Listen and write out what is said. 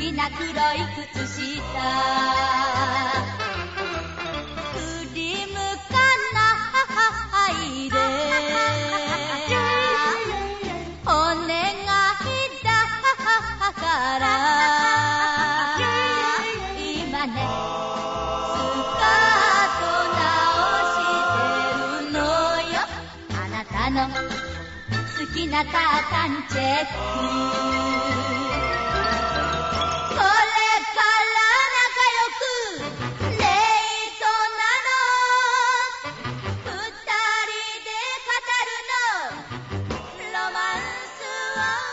きな黒い靴下振り向かないでお願いだから今ねスカート直してるのよあなたの好きなカータンチェックロマンスを